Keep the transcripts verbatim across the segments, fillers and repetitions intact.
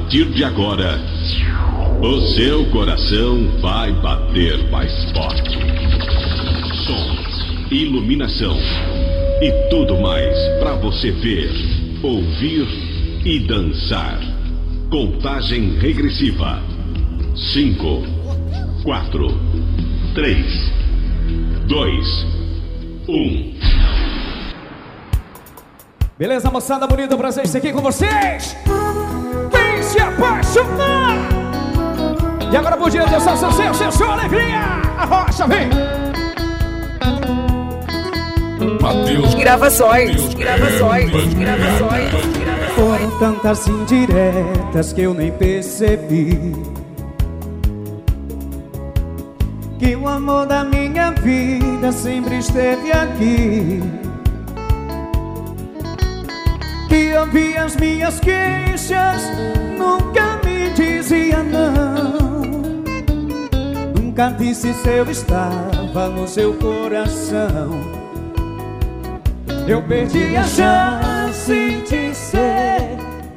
partir de agora, o seu coração vai bater mais forte. Som, iluminação e tudo mais para você ver, ouvir e dançar. Contagem regressiva. Cinco, quatro, três, dois, um. Beleza, moçada bonita, prazer estar aqui com vocês. Vem se apaixonar. E agora por dia, Deus, seu, seu, seu, sua alegria. A rocha, vem. Mateus. Gravações, gravações, gravações. Foram tantas indiretas que eu nem percebi que o amor da minha vida sempre esteve aqui, que ouvia as minhas queixas, nunca me dizia não, nunca disse se eu estava no seu coração. Eu perdi a chance de ser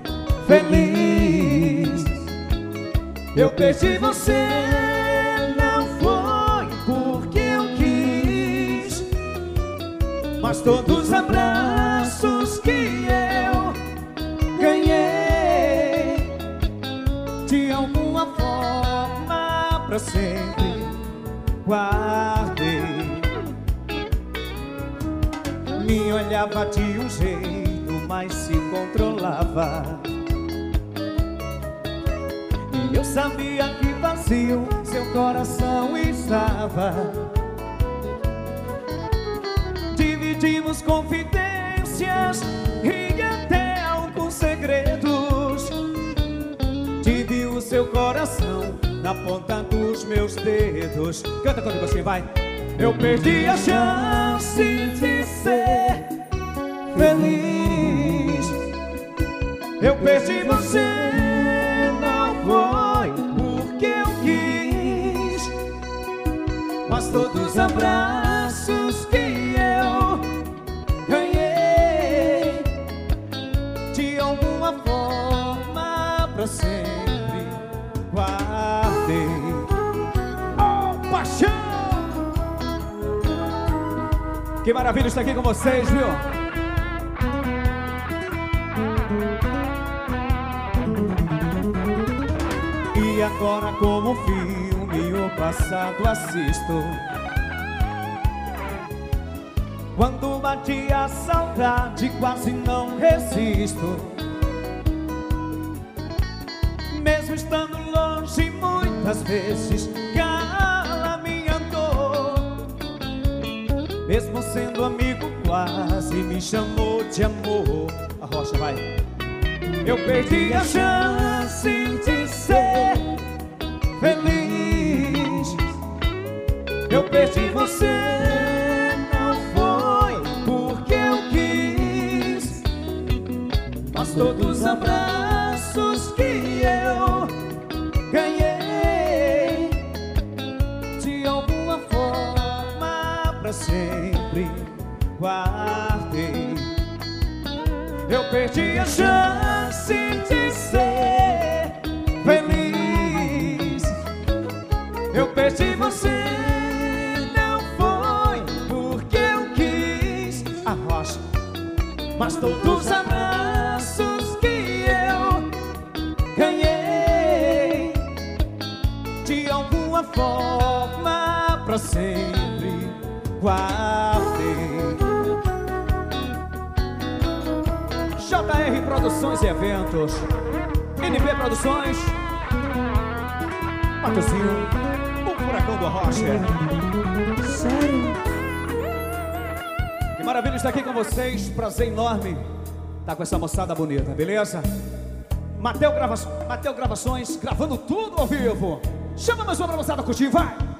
feliz. Eu perdi você, não foi porque eu quis, mas todos os abraços que eu ganhei, de alguma forma pra sempre guardei. Me olhava de um jeito, mas se controlava, e eu sabia que vazio seu coração estava. Dividimos confidências e até alguns segredos. Tive o seu coração na ponta dos meus dedos. Canta comigo assim, vai. Eu perdi a chance de ser feliz. Eu perdi você, não foi porque eu quis, mas todos os abraços que eu ganhei, de alguma forma pra sempre guardei. Oh, paixão! Que maravilha estar aqui com vocês, viu? E agora, como um filme, o passado assisto. Quando bate a saudade, quase não resisto. Mesmo estando longe, muitas vezes cala minha dor. Mesmo sendo amigo, quase me chamou de amor. A rocha, vai. Eu perdi a chance de ser feliz. Eu perdi você, não foi porque eu quis, mas todos os abraços que eu ganhei, de alguma forma pra sempre guardei. Eu perdi a chance de ser feliz. Eu perdi você, não foi porque eu quis, a rocha, mas todos os abraços que eu ganhei, de alguma forma pra sempre guardei. J R Produções e Eventos, N B Produções, Matozinho, o Furacão do Arrocha. Sério? Que maravilha estar aqui com vocês, prazer enorme estar com essa moçada bonita, beleza? Mateu, grava... Mateu Gravações, gravando tudo ao vivo. Chama mais uma pra moçada curtir, vai!